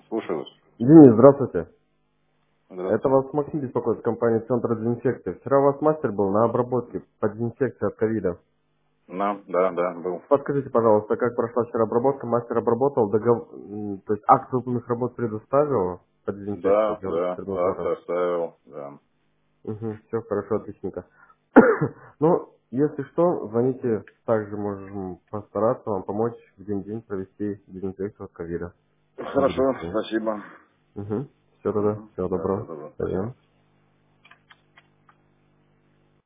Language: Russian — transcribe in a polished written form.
Слушаю вас. Денис, здравствуйте. Это Здравствуйте. вас Максим беспокоит, компания Центр дезинфекции. Вчера у вас мастер был на обработке по дезинфекции от ковида. Да, был. Подскажите, пожалуйста, как прошла вчера обработка? Мастер обработал, то есть акт выполненных работ предоставил по дезинфекции для Акт надзора? оставил, да. Угу, все хорошо, отличненько. Ну, если что, звоните, также можем постараться вам помочь в день провести дезинфекцию от ковида. Не будет Хорошо, проблем. спасибо. Угу. Все тогда, Мгм. всего Да, всего доброго. доброго, спасибо. Пойдем.